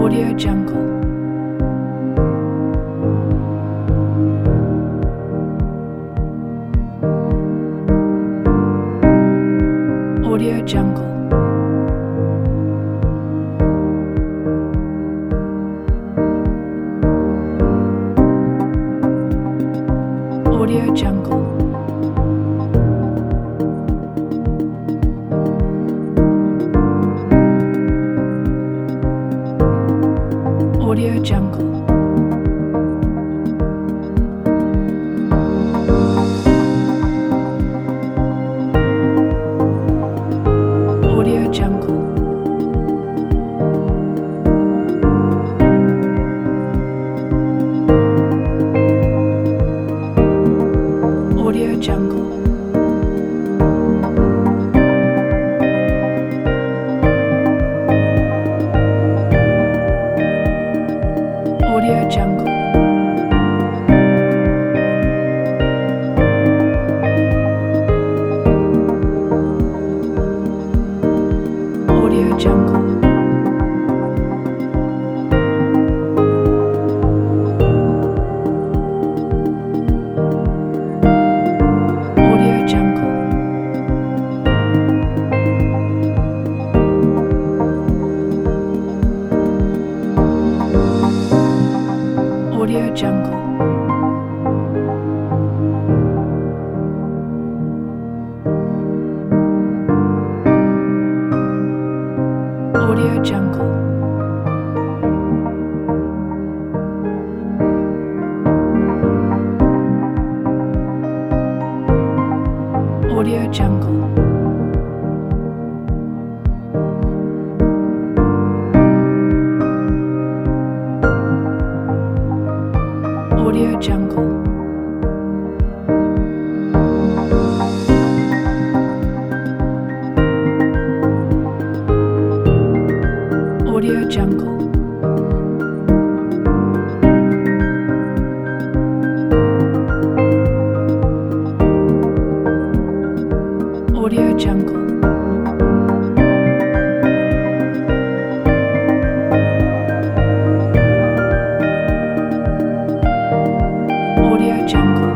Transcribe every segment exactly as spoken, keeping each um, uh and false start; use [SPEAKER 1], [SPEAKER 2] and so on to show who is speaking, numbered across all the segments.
[SPEAKER 1] Audio Jungle. Audio Jungle. Audio Jungle. Audio Jungle. Audio Jungle. Audio Jungle. Audio Jungle. Audio Jungle. Audio Jungle. Audio Jungle. Audio Jungle. Audio Jungle. Audio Jungle. Audio Jungle. Audio Jungle. Audio Jungle.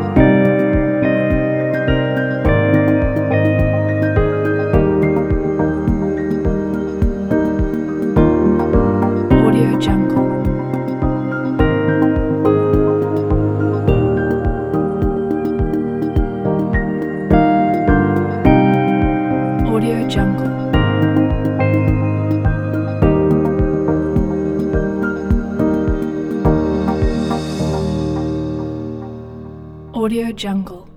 [SPEAKER 1] Audio Jungle. Audio Jungle. Audio Jungle.